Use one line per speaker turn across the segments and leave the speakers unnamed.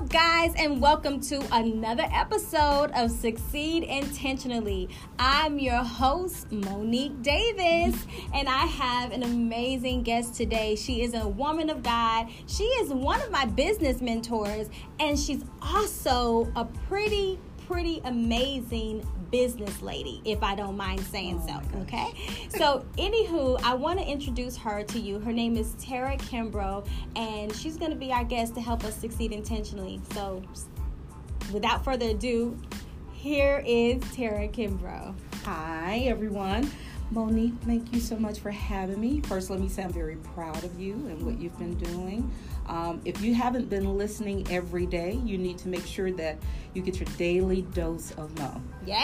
up, guys, and welcome to another episode of Succeed Intentionally. I'm your host, Monique Davis, and I have an amazing guest today. She is a woman of God. She is one of my business mentors, and she's also a pretty amazing business lady, if I don't mind saying so, okay? So, anywho, I want to introduce her to you. Her name is Tara Kimbrough, and she's going to be our guest to help us succeed intentionally. So, without further ado, here is Tara Kimbrough.
Hi, everyone. Monique, thank you so much for having me. First, let me say I'm very proud of you and what you've been doing. If you haven't been listening every day, you need to make sure that you get your daily dose of Mo.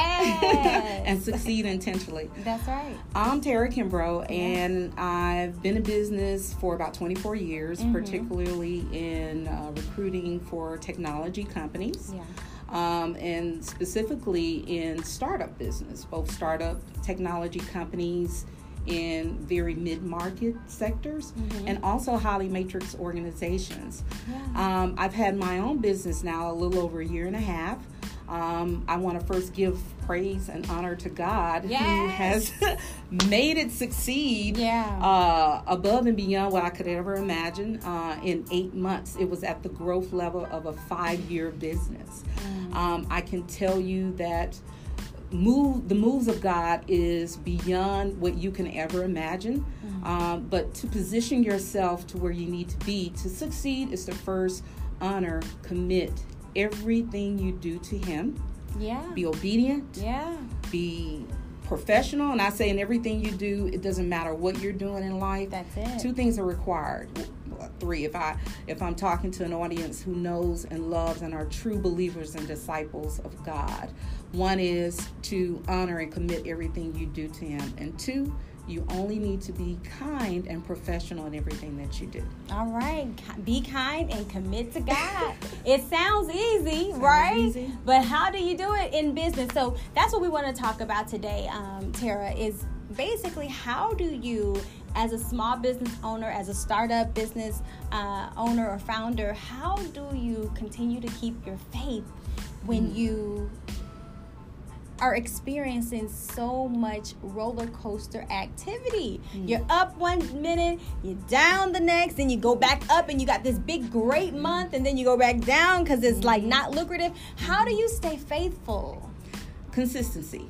Yes.
And succeed intentionally.
That's right.
I'm Tara Kimbrough, and I've been in business for about 24 years, particularly in recruiting for technology companies.
Yeah.
And specifically in startup business, both startup technology companies in very mid-market sectors and also highly matrix organizations.
Yeah.
I've had my own business now a little over a year and a half. I want to first give praise and honor to God who has made it succeed above and beyond what I could ever imagine. In 8 months, it was at the growth level of a 5-year business. I can tell you that the moves of God is beyond what you can ever imagine. But to position yourself to where you need to be to succeed is to first honor, commit everything you do to Him.
Yeah.
Be obedient.
Yeah.
Be professional. And I say in everything you do, it doesn't matter what you're doing in life.
That's it.
2 things are required. 3, if I'm talking to an audience who knows and loves and are true believers and disciples of God. 1 is to honor and commit everything you do to Him. And 2, you only need to be kind and professional in everything that you do.
All right. Be kind and commit to God. It sounds easy, right?
Easy.
But how do you do it in business? So that's what we want to talk about today, Tara, is basically how do you, as a small business owner, as a startup business owner or founder, how do you continue to keep your faith when you are experiencing so much roller coaster activity? You're up 1 minute, you're down the next, then you go back up and you got this big great month, and then you go back down because it's like not lucrative. How do you stay faithful?
Consistency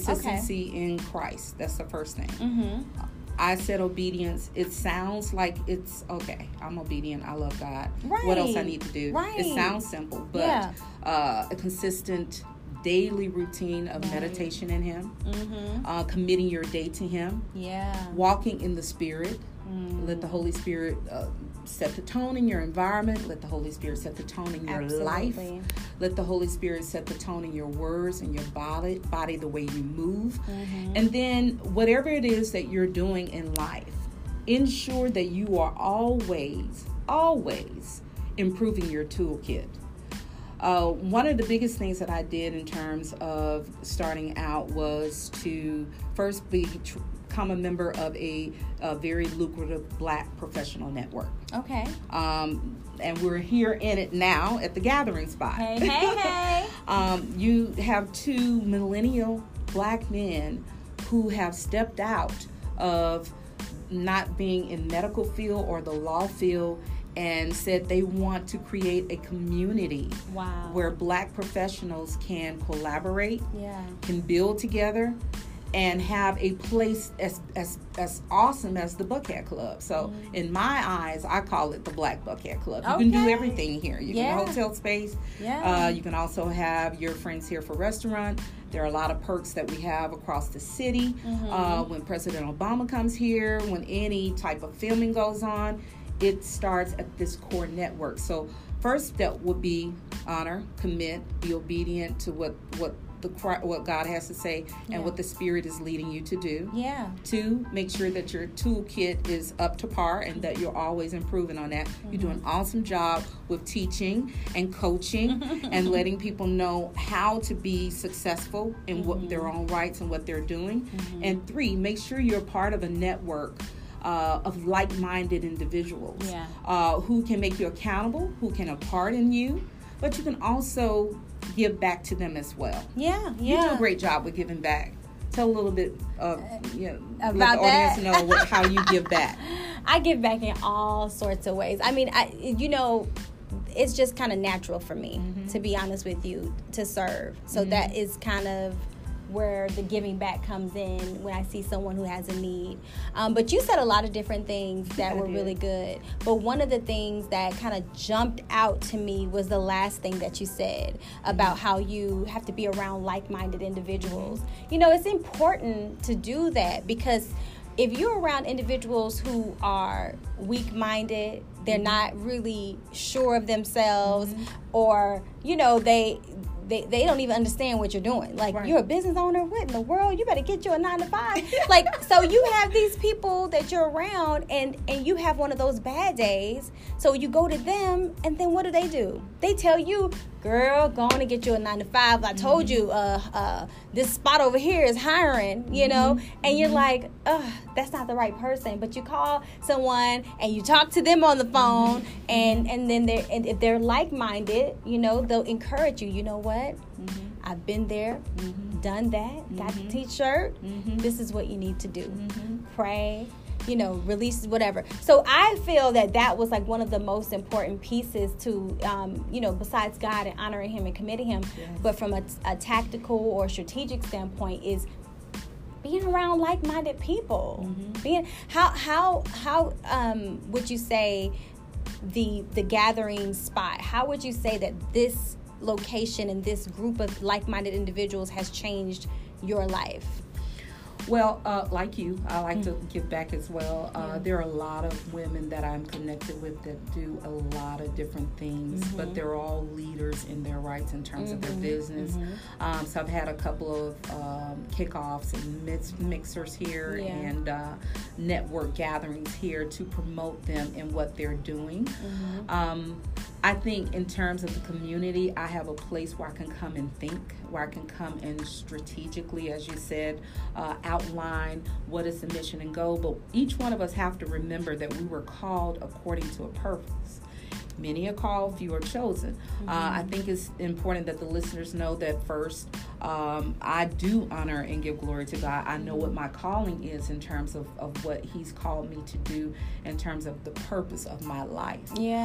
in Christ. That's the first thing. I said obedience. It sounds like it's okay. I'm obedient. I love God.
Right.
What else I need to do?
Right.
It sounds simple, but a consistent daily routine of meditation in Him, committing your day to Him, walking in the Spirit. Let the Holy Spirit set the tone in your environment. Let the Holy Spirit set the tone in your life. Let the Holy Spirit set the tone in your words and your body, the way you move. And then whatever it is that you're doing in life, ensure that you are always improving your toolkit. One of the biggest things that I did in terms of starting out was to first become a member of a very lucrative Black professional network.
Okay.
And we're here in it now at the Gathering Spot.
Hey.
You have 2 millennial Black men who have stepped out of not being in medical field or the law field and said they want to create a community where Black professionals can collaborate, can build together, and have a place as awesome as the Buckhead Club. So in my eyes, I call it the Black Buckhead Club. You can do everything here. You can have hotel space. You can also have your friends here for restaurant. There are a lot of perks that we have across the city. When President Obama comes here, when any type of filming goes on, it starts at this core network. So first step would be honor, commit, be obedient to what God has to say and what the Spirit is leading you to do. 2, make sure that your toolkit is up to par and that you're always improving on that. You do an awesome job with teaching and coaching and letting people know how to be successful in what their own rights and what they're doing. And 3, make sure you're part of a network of like-minded individuals who can make you accountable, who can impart in you, but you can also give back to them as well.
Yeah.
You do a great job with giving back. Tell a little bit of,
about
let the audience
that.
know how you give back.
I give back in all sorts of ways. I mean, it's just kind of natural for me, to be honest with you, to serve. So that is kind of where the giving back comes in when I see someone who has a need. But you said a lot of different things that were really good. But one of the things that kind of jumped out to me was the last thing that you said about how you have to be around like-minded individuals. It's important to do that, because if you're around individuals who are weak-minded, they're not really sure of themselves, or, they don't even understand what you're doing. Like, you're a business owner? What in the world? You better get you a 9-to-5. So you have these people that you're around, and you have one of those bad days. So you go to them, and then what do? They tell you, girl, go on and get you a 9-to-5. I told you, this spot over here is hiring, and you're like, that's not the right person. But you call someone and you talk to them on the phone, and then if they're like-minded, they'll encourage you. You know what? I've been there, done that, got the t-shirt. This is what you need to do. Pray. Release whatever. So I feel that was like one of the most important pieces to, besides God and honoring Him and committing Him, but from a tactical or strategic standpoint, is being around like-minded people. How would you say the gathering spot? How would you say that this location and this group of like-minded individuals has changed your life?
Well, like you, I like to give back as well. There are a lot of women that I'm connected with that do a lot of different things, but they're all leaders in their rights in terms of their business. So I've had a couple of kickoffs and mixers here and network gatherings here to promote them in what they're doing. I think in terms of the community, I have a place where I can come and think, where I can come and strategically, as you said, outline what is the mission and goal. But each one of us have to remember that we were called according to a purpose. Many are called, few are chosen. I think it's important that the listeners know that first, I do honor and give glory to God. I know what my calling is in terms of what He's called me to do in terms of the purpose of my life.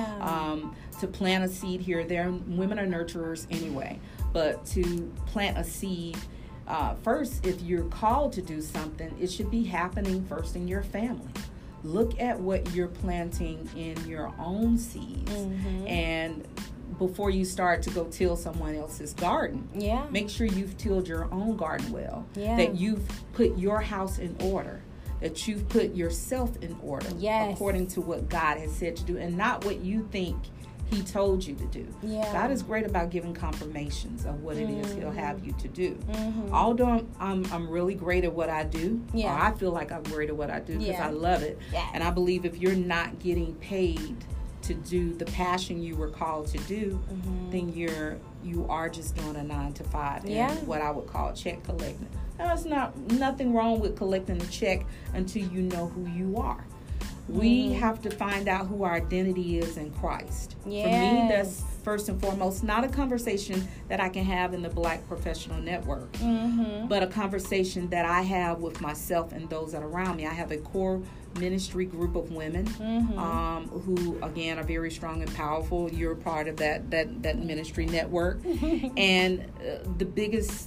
To plant a seed here, women are nurturers anyway, but to plant a seed, first, if you're called to do something, it should be happening first in your family. Look at what you're planting in your own seeds, and before you start to go till someone else's garden, make sure you've tilled your own garden well, that you've put your house in order, that you've put yourself in order according to what God has said to do, and not what you think He told you to do. God is great about giving confirmations of what it is He'll have you to do. Although I'm really great at what I do, or I feel like I'm great at what I do because I love it. And I believe if you're not getting paid to do the passion you were called to do, then you are just doing a 9-to-5 and what I would call check collecting. There's nothing wrong with collecting a check until you know who you are. We have to find out who our identity is in Christ. For me, that's first and foremost not a conversation that I can have in the Black Professional Network, but a conversation that I have with myself and those that are around me. I have a core ministry group of women who, again, are very strong and powerful. You're part of that ministry network. And the biggest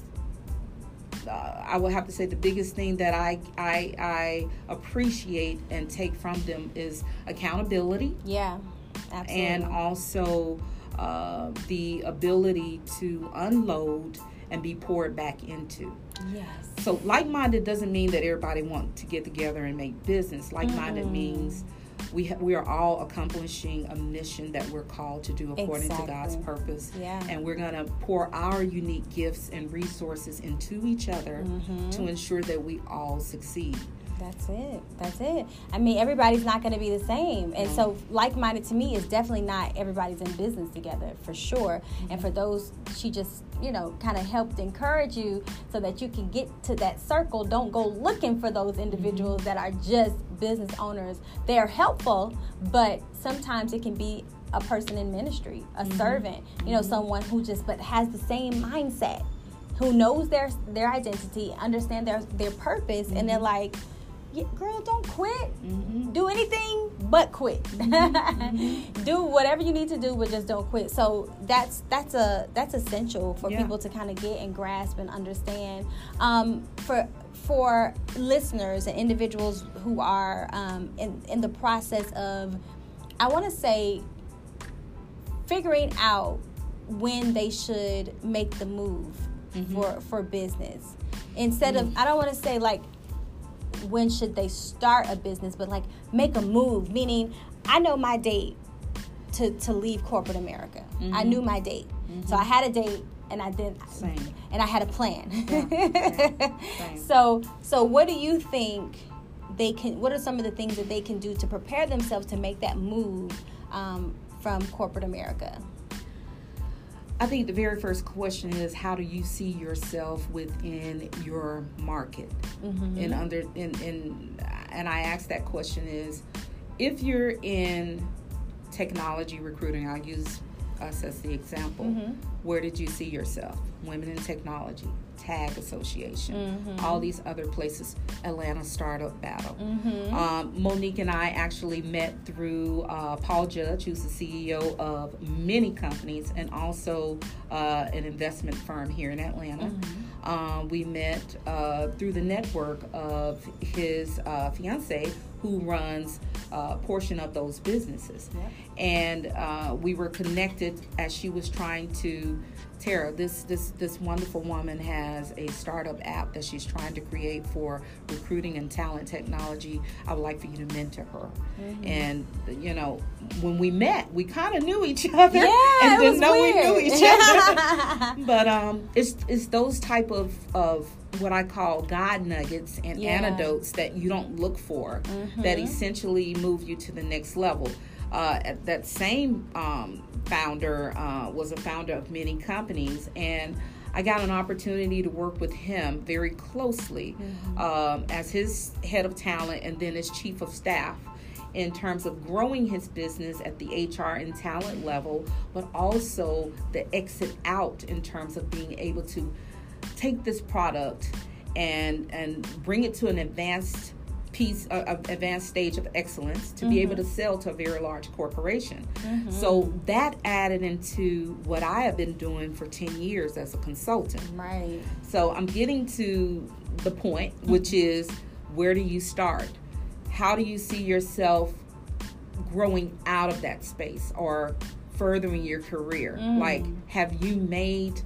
I will have to say the biggest thing that I appreciate and take from them is accountability. Absolutely. And also the ability to unload and be poured back into. So like-minded doesn't mean that everybody wants to get together and make business. Like-minded means we are all accomplishing a mission that we're called to do according to God's purpose. And we're going to pour our unique gifts and resources into each other to ensure that we all succeed.
That's it. I mean, everybody's not going to be the same. And so like-minded to me is definitely not everybody's in business together, for sure. And for those, she just, kind of helped encourage you so that you can get to that circle. Don't go looking for those individuals that are just business owners. They're helpful, but sometimes it can be a person in ministry, a servant, you know, someone who just but has the same mindset, who knows their identity, understand their purpose, and they're like, yeah, girl, don't quit. Do anything but quit. Do whatever you need to do, but just don't quit. So that's essential for people to kind of get and grasp and understand. For listeners and individuals who are in the process of, I want to say, figuring out when they should make the move for business. Instead of, I don't want to say like, when should they start a business, but like make a move, meaning I know my date to leave corporate America. I knew my date. So I had a date and I did, and I had a plan. Same. So what do you think what are some of the things that they can do to prepare themselves to make that move from corporate America?
I think the very first question is, how do you see yourself within your market? And I ask that question is, if you're in technology recruiting, I'll use us as the example. Where did you see yourself? Women in Technology, TAG Association, all these other places, Atlanta Startup Battle. Monique and I actually met through Paul Judge, who's the CEO of many companies and also an investment firm here in Atlanta. We met through the network of his fiance, who runs a portion of those businesses. And we were connected as she was trying to, Tara, this wonderful woman has a startup app that she's trying to create for recruiting and talent technology. I would like for you to mentor her. And, you know, when we met, we kind of knew each other and didn't know we knew each other. But it's those type of what I call God nuggets and antidotes that you don't look for that essentially move you to the next level. That same founder was a founder of many companies, and I got an opportunity to work with him very closely as his head of talent and then as chief of staff in terms of growing his business at the HR and talent level, but also the exit out in terms of being able to take this product and bring it to an advanced stage of excellence to be able to sell to a very large corporation. So that added into what I have been doing for 10 years as a consultant.
Right.
So I'm getting to the point, which is, where do you start? How do you see yourself growing out of that space or furthering your career? Like, have you made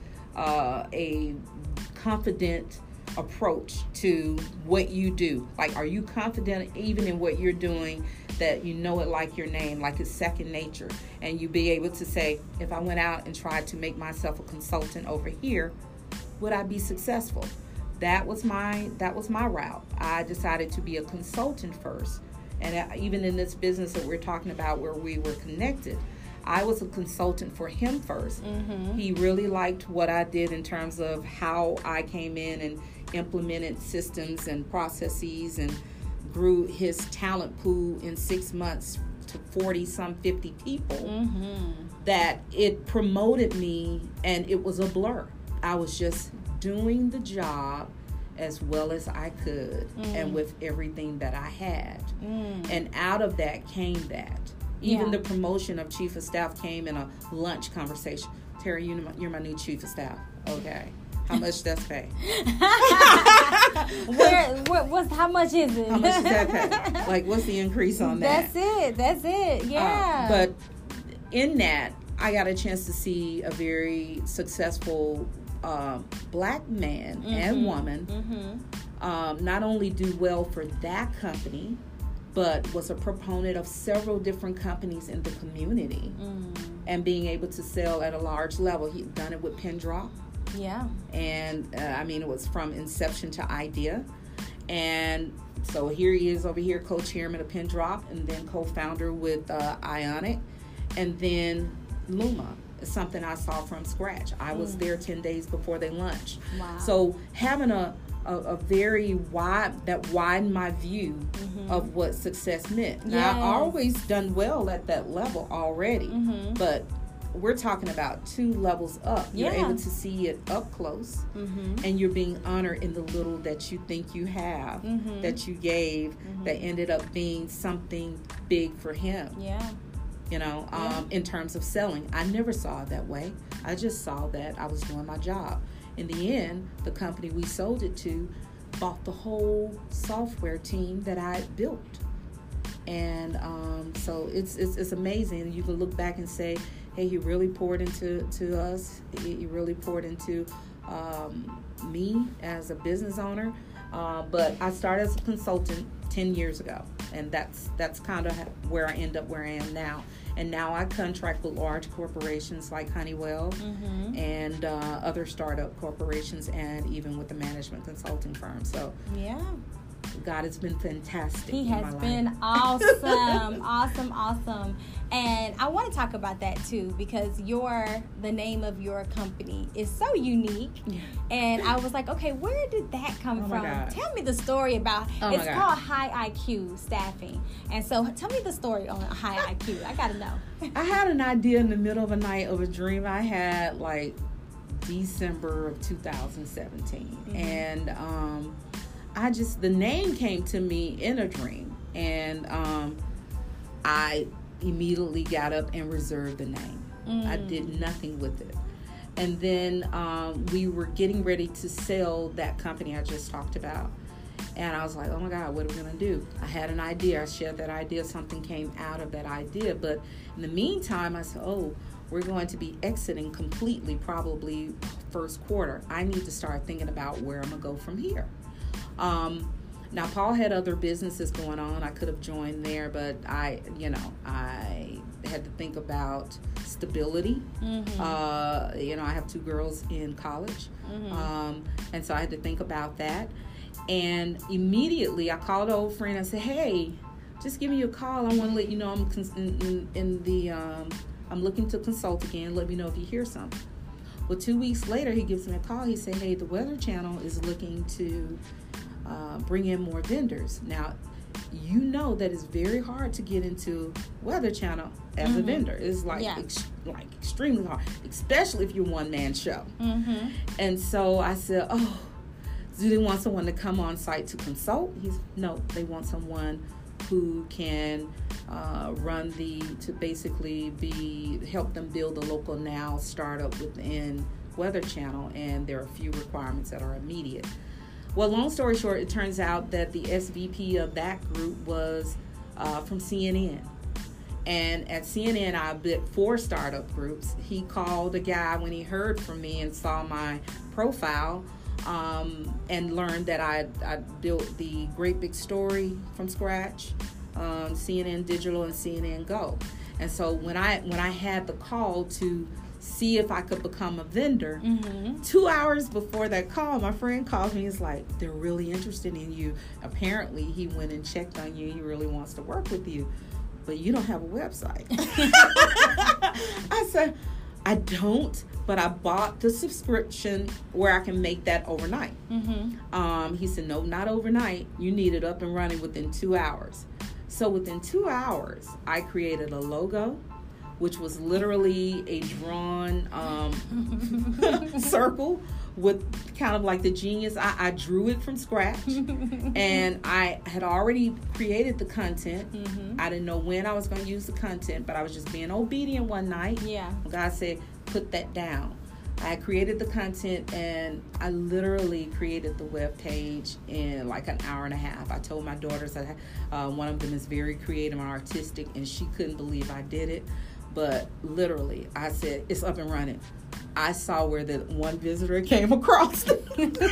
a confident approach to what you do? Like, are you confident even in what you're doing, that you know it like your name, like it's second nature, and you be able to say, if I went out and tried to make myself a consultant over here, would I be successful? That was my route. I decided to be a consultant first, and even in this business that we're talking about where we were connected, I was a consultant for him first. He really liked what I did in terms of how I came in and implemented systems and processes and grew his talent pool in 6 months to 50 people, that it promoted me, and it was a blur. I was just doing the job as well as I could and with everything that I had. And out of that came that. Even the promotion of chief of staff came in a lunch conversation. Terry, you're my new chief of staff. Okay. How much does pay?
How much is it?
How much does that pay? Like, what's the increase on that?
That's it. Yeah.
But in that, I got a chance to see a very successful black man and woman not only do well for that company, but was a proponent of several different companies in the community and being able to sell at a large level. He'd done it with PenDrop.
Yeah. And
it was from inception to idea. And so here he is over here, co-chairman of PenDrop, and then co-founder with Ionic. And then Luma is something I saw from scratch. I was there 10 days before they launched.
Wow.
So having a very that widened my view of what success meant. Now, I've always done well at that level already, but we're talking about 2 levels up. You're able to see it up close, and you're being honored in the little that you think you have, that you gave, that ended up being something big for him. In terms of selling. I never saw it that way. I just saw that I was doing my job. In the end, the company we sold it to bought the whole software team that I built. And so it's amazing. You can look back and say, hey, he really poured into us. He really poured into me as a business owner. But I started as a consultant 10 years ago. And that's kind of where I end up where I am now. And now I contract with large corporations like Honeywell and other startup corporations, and even with the management consulting firm. So God has been fantastic.
He has been awesome, awesome. And I want to talk about that too, because the name of your company is so unique. And I was like, okay, where did that come from? Tell me the story about it's called High IQ Staffing. And so tell me the story on High IQ. I gotta know.
I had an idea in the middle of a night of a dream I had like December of 2017. And the name came to me in a dream, and I immediately got up and reserved the name. I did nothing with it. And then we were getting ready to sell that company I just talked about. And I was like, oh my God, what are we going to do? I had an idea. I shared that idea. Something came out of that idea. But in the meantime, I said, we're going to be exiting completely probably first quarter. I need to start thinking about where I'm going to go from here. Now, Paul had other businesses going on. I could have joined there, but I had to think about stability. I have 2 girls in college. And so I had to think about that. And immediately I called an old friend and said, hey, just give me a call. I want to let you know I'm looking to consult again. Let me know if you hear something. Well, 2 weeks later, he gives me a call. He said, hey, the Weather Channel is looking to bring in more vendors. Now, you know that it's very hard to get into Weather Channel as a vendor. It's extremely hard, especially if you're one-man show. And so I said, do they want someone to come on site to consult? No, they want someone who can help them build a local now startup within Weather Channel, and there are a few requirements that are immediate. Well, long story short, it turns out that the SVP of that group was from CNN. And at CNN, I built 4 startup groups. He called a guy when he heard from me and saw my profile, and learned that I built the Great Big Story from scratch, CNN Digital and CNN Go. And so when I had the call to see if I could become a vendor, 2 hours before that call, my friend calls me. He's like, they're really interested in you. Apparently, he went and checked on you. He really wants to work with you, but you don't have a website. I said, I don't, but I bought the subscription where I can make that overnight. He said, no, not overnight. You need it up and running within 2 hours. So within 2 hours, I created a logo, which was literally a drawn circle with kind of like the genius. I drew it from scratch, and I had already created the content. I didn't know when I was going to use the content, but I was just being obedient one night. God said, put that down. I created the content, and I literally created the web page in like an hour and a half. I told my daughters that one of them is very creative and artistic, and she couldn't believe I did it. But literally, I said, it's up and running. I saw where the one visitor came across the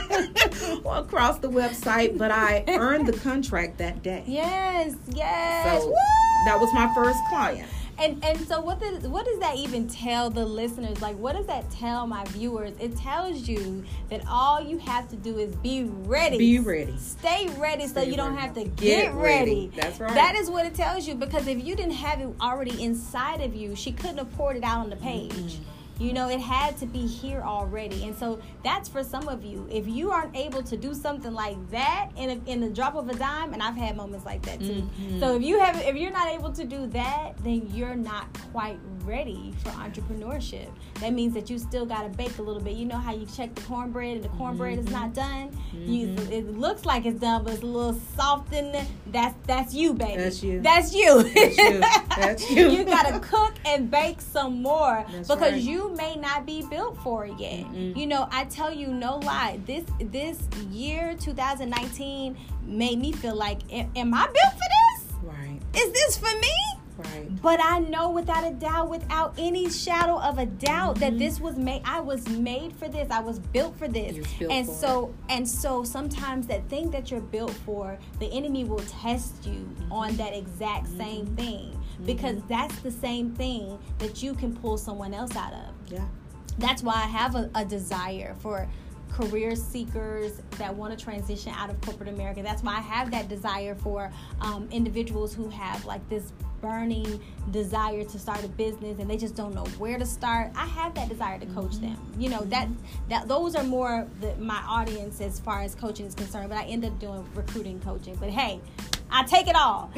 website, but I earned the contract that day.
Yes.
So that was my first client.
And so what does that even tell the listeners? Like, what does that tell my viewers? It tells you that all you have to do is be ready.
Be ready.
Stay ready so you don't have to get ready.
That's right.
That is what it tells you, because if you didn't have it already inside of you, she couldn't have poured it out on the page. You know, it had to be here already. And so that's for some of you. If you aren't able to do something like that in the drop of a dime, and I've had moments like that too.
Mm-hmm.
So if you're not able to do that, then you're not quite ready for entrepreneurship. That means that you still got to bake a little bit. You know how you check the cornbread and the cornbread is not done?
Mm-hmm.
It looks like it's done, but it's a little soft in there. That's you, baby.
That's you.
That's you.
That's you. That's you.
You got to cook and bake some more.
That's
because
right.
you may not be built for it yet.
Mm-mm.
You know, I tell you no lie. This year, 2019, made me feel like, am I built for this?
Right.
Is this for me?
Right.
But I know without a doubt, without any shadow of a doubt, that this was made. I was made for this. I was built for this.
You was built
and
for
so and so sometimes that thing that you're built for, the enemy will test you on that exact same thing, because that's the same thing that you can pull someone else out of.
Yeah.
That's why I have a desire for career seekers that want to transition out of corporate America. That's why I have that desire for individuals who have like this burning desire to start a business and they just don't know where to start. I have that desire to coach them. You know, that those are more my audience as far as coaching is concerned, but I end up doing recruiting coaching. But hey, I take it all.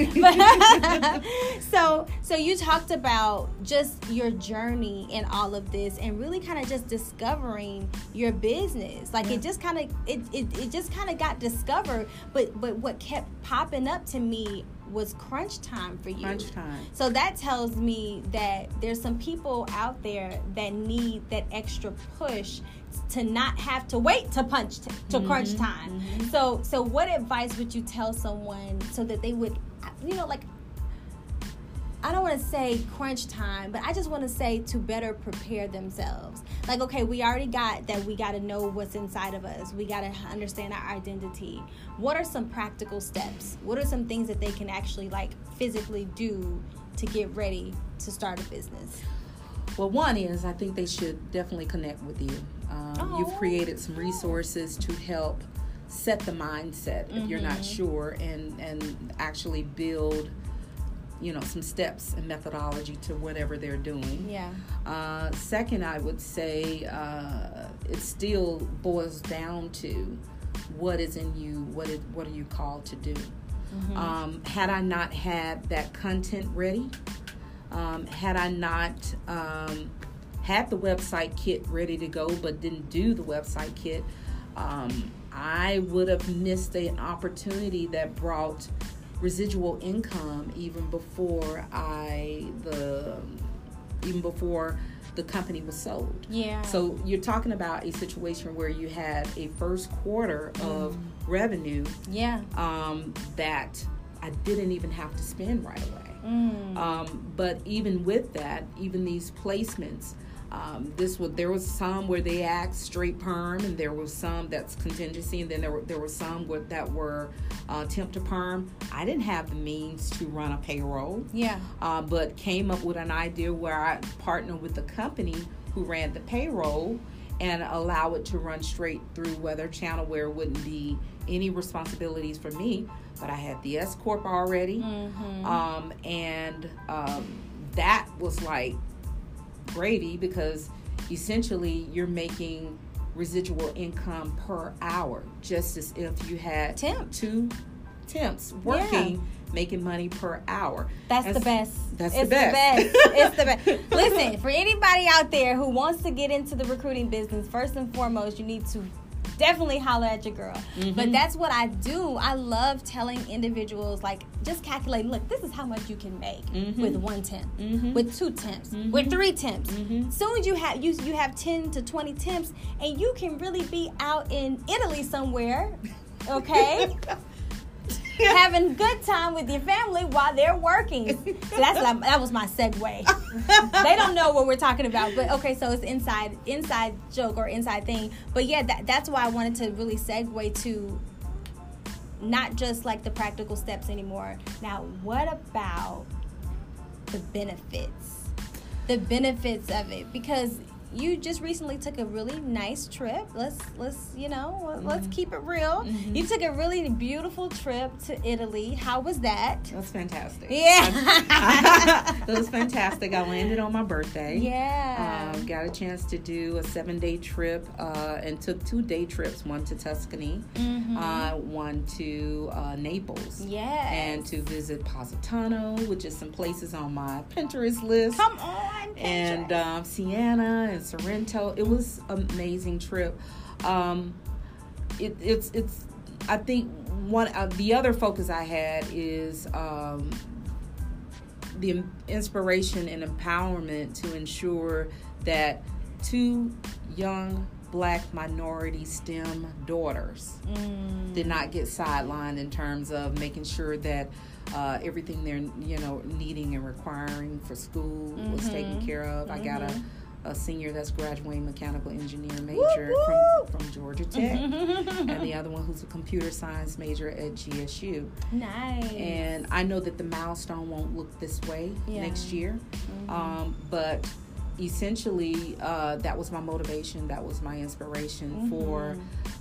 So you talked about just your journey in all of this and really kind of just discovering your business. Like it just kind of got discovered, but what kept popping up to me was crunch time for you.
Crunch time.
So that tells me that there's some people out there that need that extra push to not have to wait to crunch time. So what advice would you tell someone so that they would, you know, like, I don't want to say crunch time, but I just want to say to better prepare themselves. Like, okay, we already got that. We got to know what's inside of us. We got to understand our identity. What are some practical steps? What are some things that they can actually like physically do to get ready to start a business?
Well, one is I think they should definitely connect with you. You've created some resources to help set the mindset if you're not sure, and actually build, you know, some steps and methodology to whatever they're doing.
Yeah.
Second, I would say it still boils down to what is in you. What are you called to do? Had I not had that content ready, had I not had the website kit ready to go but didn't do the website kit, I would have missed an opportunity that brought residual income even before the company was sold.
Yeah.
So you're talking about a situation where you had a first quarter of revenue.
Yeah.
That I didn't even have to spend right away. But even with that, even these placements, there was some where they asked straight perm, and there was some that's contingency, and then there were some that were temp to perm. I didn't have the means to run a payroll.
Yeah.
But came up with an idea where I partnered with the company who ran the payroll and allow it to run straight through Weather Channel, where it wouldn't be any responsibilities for me. But I had the S Corp already, and that was like gravy, because essentially you're making residual income per hour, just as if you had two temps working, making money per hour.
That's the best.
That's
it's
the best.
It's the best. Listen, for anybody out there who wants to get into the recruiting business, first and foremost, you need to definitely holler at your girl. But that's what I do. I love telling individuals, like, just calculate, look, this is how much you can make with one temp, with two temps, with three temps. Soon as you have 10 to 20 temps, and you can really be out in Italy somewhere, okay? Having good time with your family while they're working. So that was my segue. They don't know what we're talking about, but okay, so it's inside joke or inside thing. But yeah, that's why I wanted to really segue to not just like the practical steps anymore. Now, what about the benefits? The benefits of it, because you just recently took a really nice trip. Let's keep it real.
Mm-hmm.
You took a really beautiful trip to Italy. How was that?
It was fantastic.
Yeah.
It was fantastic. I landed on my birthday.
Yeah.
Got a chance to do a 7-day trip and took 2 day trips, one to Tuscany, one to Naples.
Yes.
And to visit Positano, which is some places on my Pinterest list.
Come on, Pinterest.
And Siena and Sorrento. It was an amazing trip. It's I think one the other focus I had is the inspiration and empowerment to ensure that 2 young Black minority STEM daughters did not get sidelined in terms of making sure that everything they're needing and requiring for school was taken care of. I got a senior that's graduating mechanical engineer major from Georgia Tech, and the other one who's a computer science major at GSU.
Nice.
And I know that the milestone won't look this way next year, but essentially that was my motivation, that was my inspiration for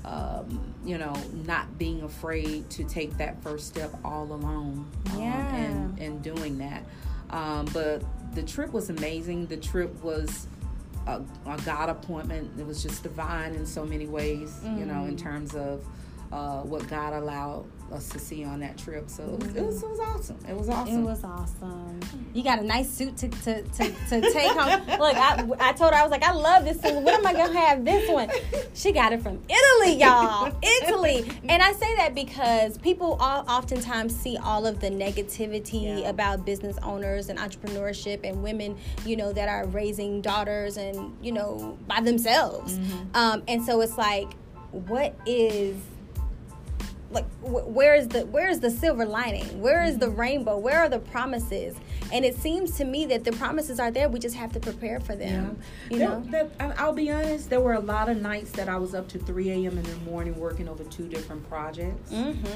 not being afraid to take that first step all alone, and doing that. But the trip was amazing. The trip was a God appointment. It was just divine in so many ways, in terms of what God allowed us to see on that trip. So it was awesome. It was awesome.
It was awesome. You got a nice suit to take home. Look, I told her, I was like, I love this suit. When am I going to have this one? She got it from Italy, y'all. Italy. And I say that because people oftentimes see all of the negativity about business owners and entrepreneurship and women, that are raising daughters and, by themselves. And so it's like, what is... like where is the silver lining? Where is the rainbow? Where are the promises? And it seems to me that the promises are there. We just have to prepare for them.
I'll be honest, there were a lot of nights that I was up to 3 a.m. in the morning working over 2 different projects.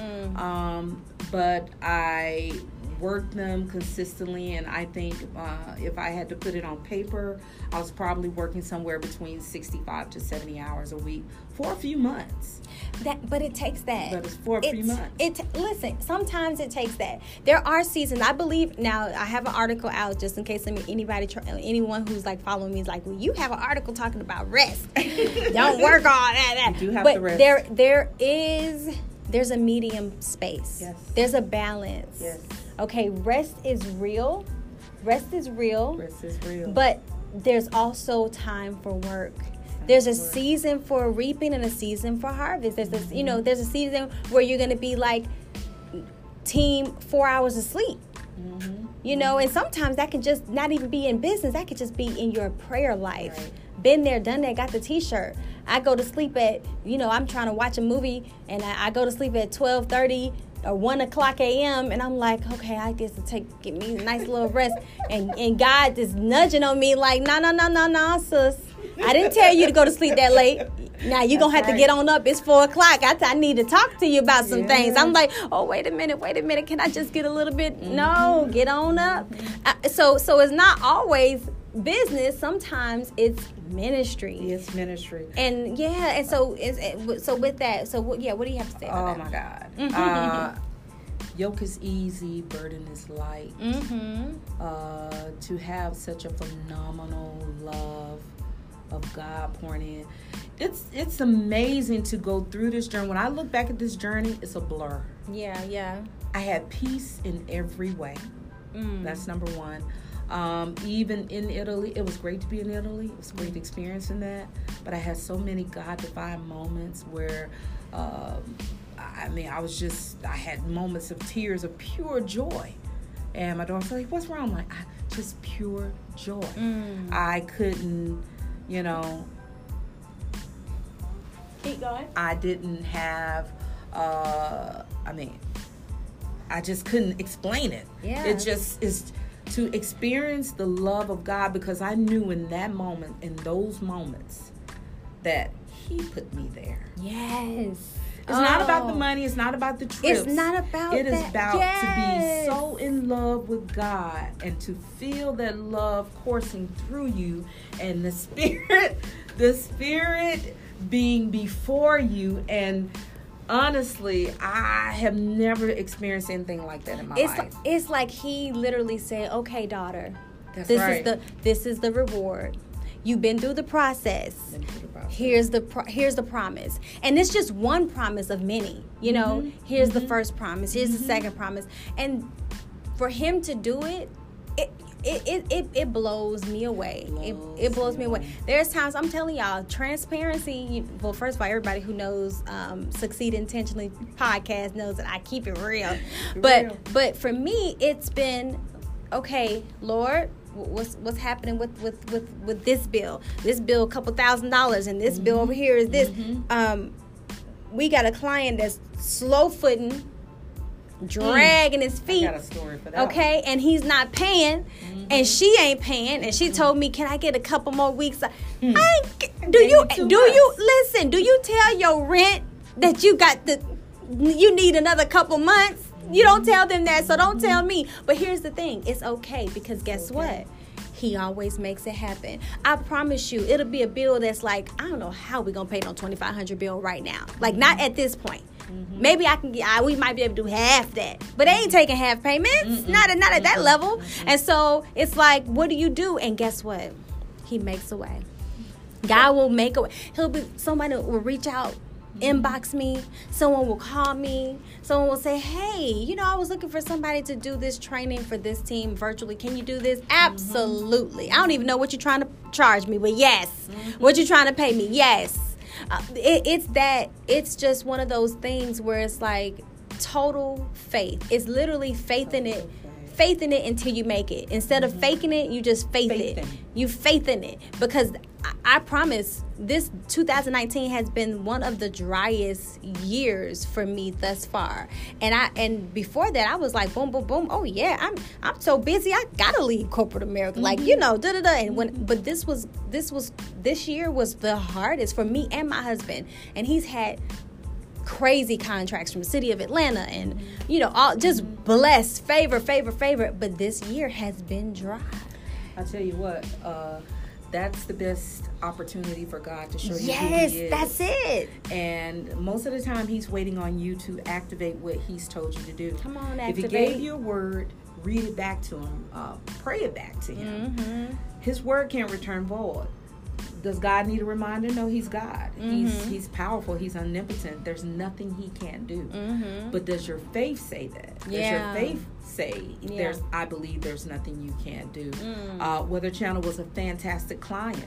But I worked them consistently, and I think if I had to put it on paper, I was probably working somewhere between 65 to 70 hours a week for a few months.
But it takes that.
But it's for a few months.
Listen, sometimes it takes that. There are seasons. I believe, now I have an article out just in case anyone who's like following me is like, well, you have an article talking about rest. Don't work all that.
You do have
to
rest.
There's a medium space.
Yes.
There's a balance.
Yes.
Okay, rest is real. Rest is real. But there's also time for work. There's a season for reaping and a season for harvest. There's there's a season where you're going to be like team 4 hours of sleep. And sometimes that can just not even be in business. That could just be in your prayer life.
Right.
Been there, done that, got the t-shirt. I go to sleep at, I'm trying to watch a movie and I go to sleep at 12:30 or 1 o'clock a.m. and I'm like, okay, I guess to get me a nice little rest. And God is nudging on me like, no, sis. I didn't tell you to go to sleep that late. Now you're going to have to get on up. It's 4 o'clock. I need to talk to you about some things. I'm like, oh, wait a minute. Can I just get a little bit? No, get on up. So it's not always business. Sometimes it's ministry.
It's ministry.
And so with that, what do you have to say about that?
Oh my God. Yoke is easy, burden is light. To have such a phenomenal love of God pouring in, it's amazing to go through this journey. When I look back at this journey, it's a blur. I had peace in every way. That's number one. Even in Italy, it was great to be in Italy. It was a great experience in that. But I had so many God-defying moments where, I had moments of tears of pure joy. And my daughter was like, what's wrong? I'm like, just pure joy. I couldn't,
keep going.
I didn't have, I just couldn't explain it.
Yeah.
It just is to experience the love of God, because I knew in that moment, in those moments, that He put me there.
Yes.
It's not about the money. It's not about the trips.
It's not about
It is
that.
about
Yes.
to be so in love with God and to feel that love coursing through you, and the Spirit being before you. And honestly, I have never experienced anything like that in my life.
It's like he literally said, "Okay, daughter,
That's
this
right.
this is the reward. You've been through the process. Here's the promise." And it's just one promise of many. You know, here's the first promise. Here's the second promise. And for him to do it, it blows me away. It blows me away. There's times, I'm telling y'all, transparency. Well, first of all, everybody who knows Succeed Intentionally podcast knows that I keep it real. But for me, it's been, okay, Lord, what's happening with this bill? This bill, a couple $1,000, and this bill over here is this. We got a client that's slow footing, dragging his feet.
I got a story for that.
Okay, and he's not paying, and she ain't paying, and she told me, "Can I get a couple more weeks?" Do you listen? Do you tell your rent that you need another couple months? You don't tell them that, so don't tell me. But here's the thing: it's okay, because guess what? He always makes it happen. I promise you, it'll be a bill that's like, I don't know how we're gonna pay no $2,500 bill right now. Like, not at this point. Maybe we might be able to do half that, but they ain't taking half payments. Not at that level. And so it's like, what do you do? And guess what? He makes a way. God will make a way. Somebody will reach out, inbox me. Someone will call me. Someone will say, "Hey, I was looking for somebody to do this training for this team virtually. Can you do this?" Absolutely. I don't even know what you're trying to charge me, but yes. What you're trying to pay me? Yes. It's just one of those things where it's like total faith. It's literally faith in it. Faith in it until you make it. Instead of faking it, you just faith it. You faith in it. Because I promise, this 2019 has been one of the driest years for me thus far. And before that, I was like, boom, boom, boom. Oh yeah, I'm so busy. I gotta leave corporate America. Like, And but this year was the hardest for me and my husband. And he's had crazy contracts from the city of Atlanta, and all just blessed, favor. But this year has been dry.
I tell you what, that's the best opportunity for God to show you
yes,
who He is.
That's it.
And most of the time, He's waiting on you to activate what He's told you to do.
Come on, activate.
If He gave you a word, read it back to Him. Pray it back to Him. His word can't return void. Does God need a reminder? No, He's God. He's powerful. He's omnipotent. There's nothing He can't do. But does your faith say that? Does your faith say I believe there's nothing you can't do? Weather Channel was a fantastic client.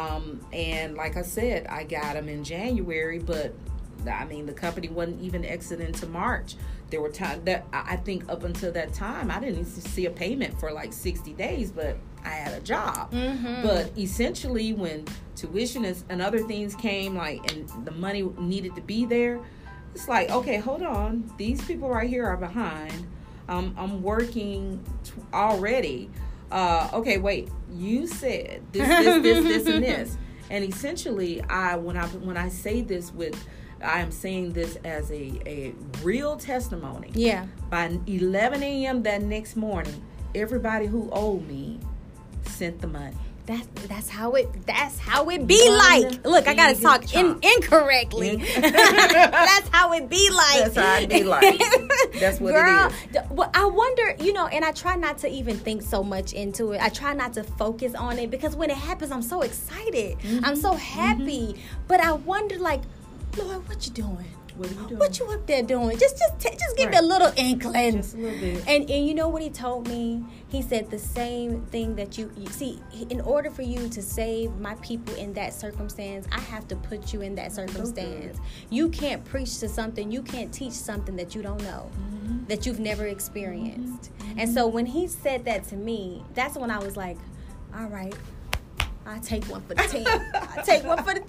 And like I said, I got him in January, but I mean, the company wasn't even exiting to March. There were times that I think up until that time, I didn't even see a payment for like 60 days, but I had a job. But essentially, when tuition and other things came, and the money needed to be there, it's like, okay, hold on. These people right here are behind. I'm working already. Okay, wait. You said this, and this. And essentially, when I say this I am saying this as a real testimony. Yeah. By 11 a.m. that next morning, everybody who owed me sent the money.
That's how it be like. Look, I gotta talk incorrectly. That's how it be like.
That's how it be like. That's what it is.
Well, I wonder, and I try not to even think so much into it. I try not to focus on it, because when it happens, I'm so excited. I'm so happy. But I wonder, like, Lord, what you doing?
What are you doing?
What you up there doing? Just give me a little inkling.
Just a little bit.
And you know what he told me? He said the same thing that you see. In order for you to save my people in that circumstance, I have to put you in that circumstance. You can't preach to something. You can't teach something that you don't know, that you've never experienced. And so when he said that to me, that's when I was like, all right, I take one for the team. Take one for the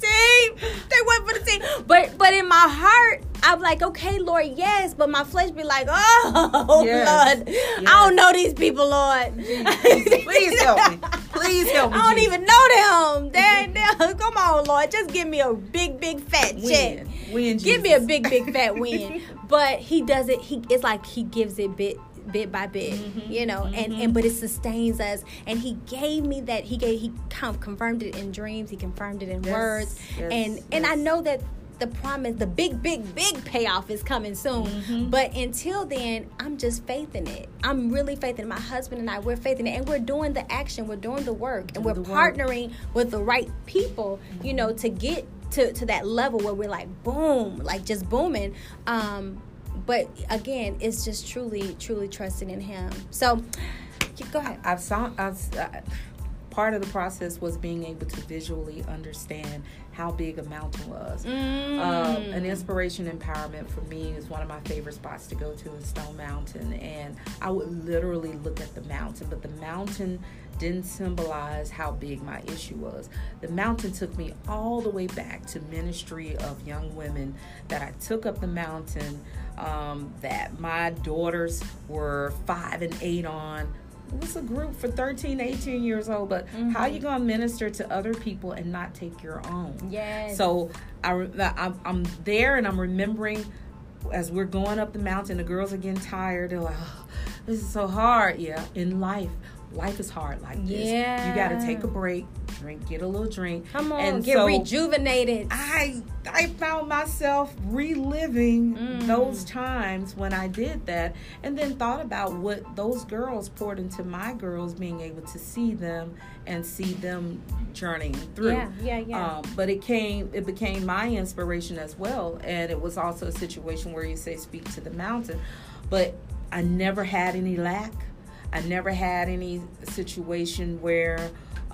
team. But in my heart, I'm like, okay, Lord, yes. But my flesh be like, oh, yes. Lord, yes. I don't know these people, Lord.
Please help me. Please help me.
I don't
Jesus.
even know them. Come on, Lord. Just give me a big, big fat check.
Win,
Give me a big, big fat win. But he does it. It's like he gives it bit by bit, you know, and but it sustains us. And he gave me that. He confirmed it in dreams. He confirmed it in words. And I know that the promise, the big payoff is coming soon. But until then, I'm just faith in it. I'm really faith in it. My husband and I, we're faith in it, and we're doing the action. We're doing the work, and we're partnering with the right people, you know, to get to that level where we're like boom, like just booming. But again, it's just truly trusting in Him. So, go ahead.
Part of the process was being able to visually understand how big a mountain was. An inspiration empowerment for me is one of my favorite spots to go to is Stone Mountain, and I would literally look at the mountain, but the mountain didn't symbolize how big my issue was. The mountain took me all the way back to ministry of young women that I took up the mountain, that my daughters were 5 and 8 on. It was a group for 13, 18 years old, but how you going to minister to other people and not take your own?
Yes.
So I'm there, and I'm remembering as we're going up the mountain, the girls are getting tired. They're like, oh, this is so hard. Yeah, in life is hard like this.
Yeah.
You got to take a break, get a little drink.
Come on,
and
get rejuvenated.
I found myself reliving those times when I did that, and then thought about what those girls poured into my girls, being able to see them and see them journeying through.
Yeah.
But it became my inspiration as well, and it was also a situation where you say speak to the mountain. But I never had any lack. I never had any situation where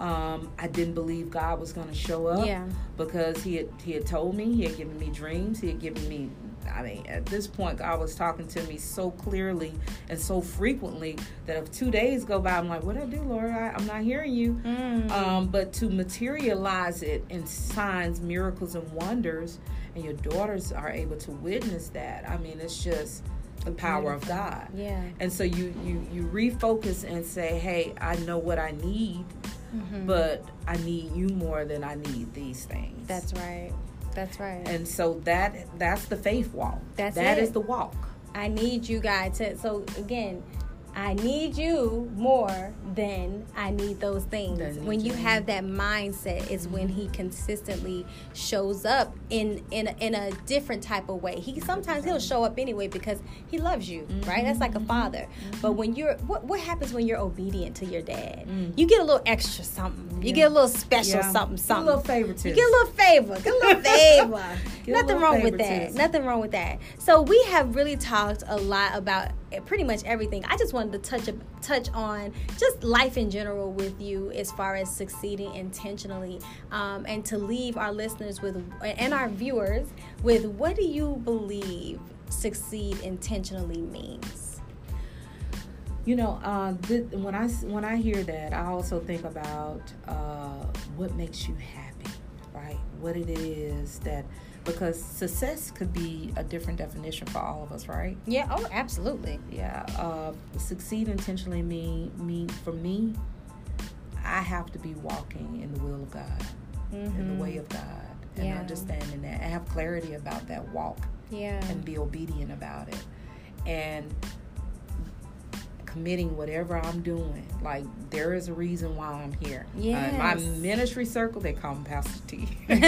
I didn't believe God was going to show up, because he had told me, he had given me dreams, he had given me, I mean, at this point, God was talking to me so clearly and so frequently that if 2 days go by, I'm like, what did I do, Lord? I'm not hearing you. But to materialize it in signs, miracles, and wonders, and your daughters are able to witness that, I mean, it's just the power of God.
Yeah.
And so you refocus and say, hey, I know what I need, but I need you more than I need these things.
That's right.
And so that's the faith walk. That is the walk.
I need you guys to, so again, I need you more than I need those things. When you have that mindset is when He consistently shows up in a different type of way. Sometimes He'll show up anyway because He loves you, right? That's like a father. But when you're, what happens when you're obedient to your dad? You get a little extra something. You get a little special something.
Get a little favoritism.
You get a little favor. Nothing wrong with that. So we have really talked a lot about pretty much everything. I just wanted to touch on just life in general with you as far as succeeding intentionally, and to leave our listeners with, and our viewers with, what do you believe succeed intentionally means?
You know, when I hear that, I also think about what makes you happy, right? What it is that, because success could be a different definition for all of us, right?
Yeah. Oh, absolutely.
Yeah. Succeed intentionally mean for me, I have to be walking in the will of God, in the way of God, and understanding that, and have clarity about that walk, and be obedient about it, and committing whatever I'm doing. Like, there is a reason why I'm here. My ministry circle, they call me Pastor T.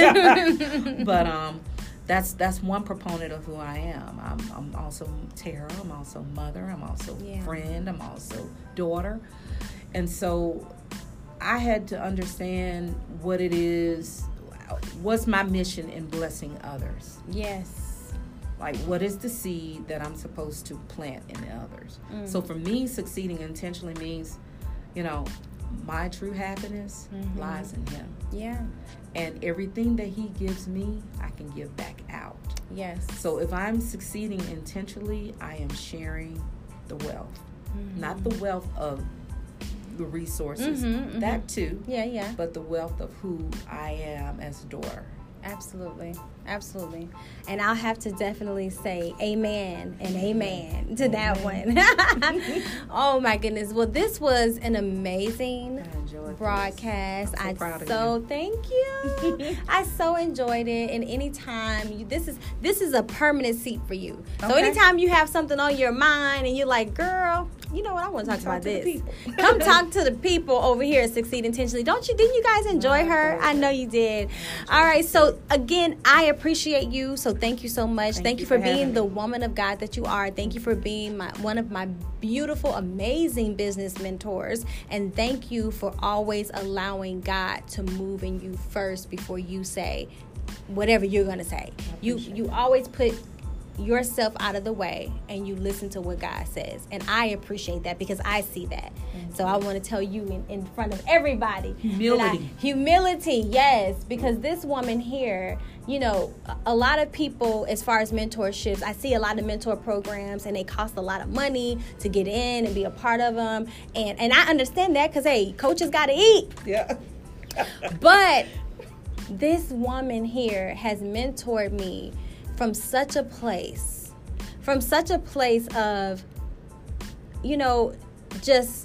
But that's one proponent of who I am. I'm also Tara. I'm also mother. I'm also friend. I'm also daughter. And so I had to understand what it is. What's my mission in blessing others?
Yes.
Like, what is the seed that I'm supposed to plant in others? So for me, succeeding intentionally means, you know, my true happiness lies in Him.
Yeah.
And everything that He gives me, I can give back out.
Yes.
So if I'm succeeding intentionally, I am sharing the wealth. Not the wealth of the resources, that too.
Yeah.
But the wealth of who I am as a daughter.
Absolutely. Absolutely. And I'll have to definitely say amen and amen to that one. Oh, my goodness. Well, this was an amazing broadcast.
I'm so proud of you.
Thank you. I so enjoyed it. And anytime this is a permanent seat for you. So anytime you have something on your mind and you're like, girl, you know what, I want to talk about this. Come talk to the people over here at Succeed Intentionally. Didn't you guys enjoy her? I know you did. All right. So again, I appreciate you. So thank you so much. Thank you for being the woman of God that you are. Thank you for being one of my beautiful, amazing business mentors. And thank you for always allowing God to move in you first before you say whatever you're going to say. You always put yourself out of the way and you listen to what God says, and I appreciate that because I see that. So I want to tell you in front of everybody, humility, yes, because this woman here, you know, a lot of people, as far as mentorships, I see a lot of mentor programs and they cost a lot of money to get in and be a part of them, and I understand that because hey, coaches got to eat.
Yeah.
But this woman here has mentored me from such a place of, you know, just,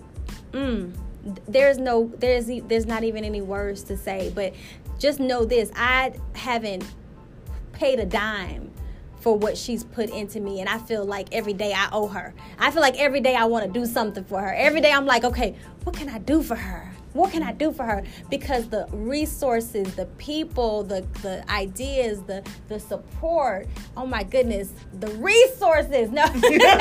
there's not even any words to say, but just know this, I haven't paid a dime for what she's put into me, and I feel like every day I owe her. I feel like every day I want to do something for her. Every day I'm like, okay, what can I do for her? What can I do for her? Because the resources, the people, the ideas, the support, oh my goodness, the resources. No.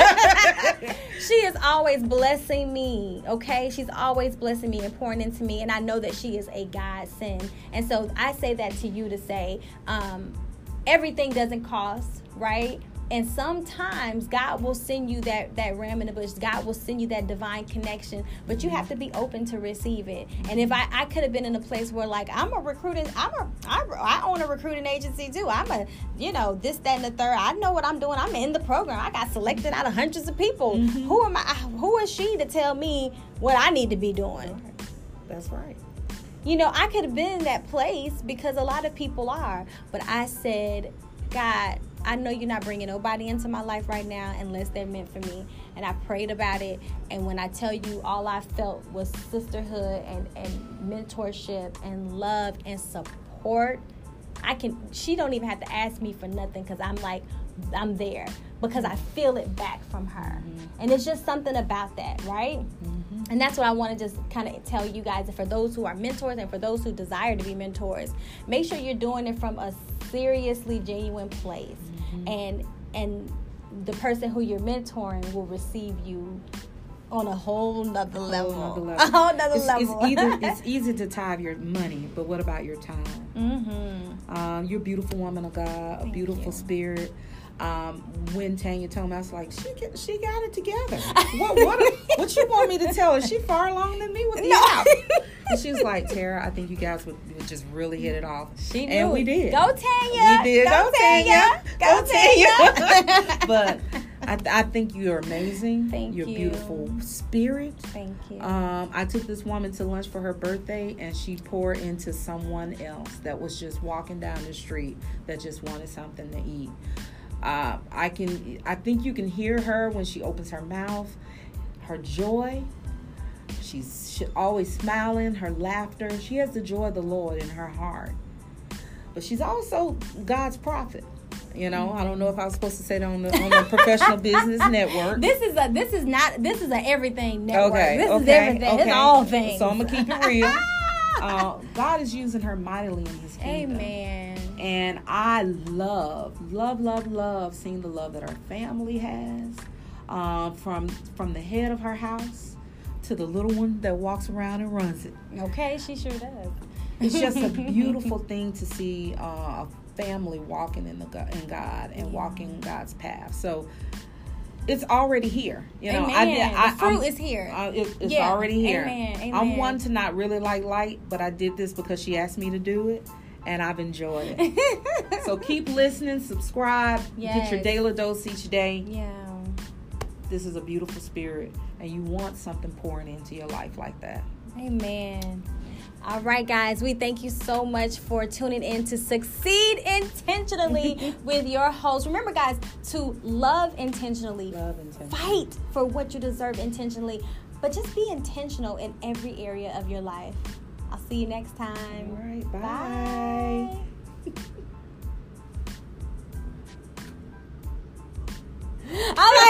She is always blessing me, okay? She's always blessing me and pouring into me, and I know that she is a godsend. And so I say that to you to say, everything doesn't cost, right? And sometimes God will send you that ram in the bush. God will send you that divine connection, but you have to be open to receive it. And if I could have been in a place where like I own a recruiting agency too. I'm a, you know, this, that, and the third. I know what I'm doing. I'm in the program. I got selected out of hundreds of people. Mm-hmm. Who is she to tell me what I need to be doing?
That's right.
You know, I could have been in that place because a lot of people are, but I said, God, I know you're not bringing nobody into my life right now unless they're meant for me. And I prayed about it. And when I tell you, all I felt was sisterhood and mentorship and love and support. She don't even have to ask me for nothing because I'm like, I'm there because I feel it back from her. Mm-hmm. And it's just something about that, right? Mm-hmm. And that's what I want to just kind of tell you guys. And for those who are mentors and for those who desire to be mentors, make sure you're doing it from a seriously genuine place. Mm-hmm. And the person who you're mentoring will receive you on a whole nother level.
It's easy to tithe your money, but what about your time? Mm-hmm. You're a beautiful woman of God, a beautiful spirit. When Tanya told me, I was like, she got it together. What you want me to tell her? She far along than me with the app. And she was like, Tara, I think you guys would just really hit it off.
She knew.
And we did.
Go Tanya.
We did.
Go Tanya. Go Tanya.
But I think you're amazing.
Thank you.
You're a beautiful spirit.
Thank you.
I took this woman to lunch for her birthday, and she poured into someone else that was just walking down the street that just wanted something to eat. I think you can hear her when she opens her mouth, her joy. She's always smiling, her laughter. She has the joy of the Lord in her heart. But she's also God's prophet. You know, I don't know if I was supposed to say that on the Professional Business Network.
This is a everything network.
Okay,
this is everything.
Okay.
It's all things.
So I'm gonna keep it real. God is using her mightily in His kingdom.
Amen.
And I love seeing the love that her family has, from the head of her house to the little one that walks around and runs it.
Okay, she sure does.
It's just a beautiful thing to see a family walking in God and walking God's path. So it's already here. You know,
the fruit is here.
It's already here.
Amen.
I'm one to not really like light, but I did this because she asked me to do it. And I've enjoyed it. So keep listening, subscribe, get your daily dose each day.
Yeah.
This is a beautiful spirit, and you want something pouring into your life like that.
Amen. All right, guys, we thank you so much for tuning in to Succeed Intentionally with your host. Remember, guys, to love intentionally. Fight for what you deserve intentionally, but just be intentional in every area of your life. I'll see you next time.
All right, bye.
Bye. I like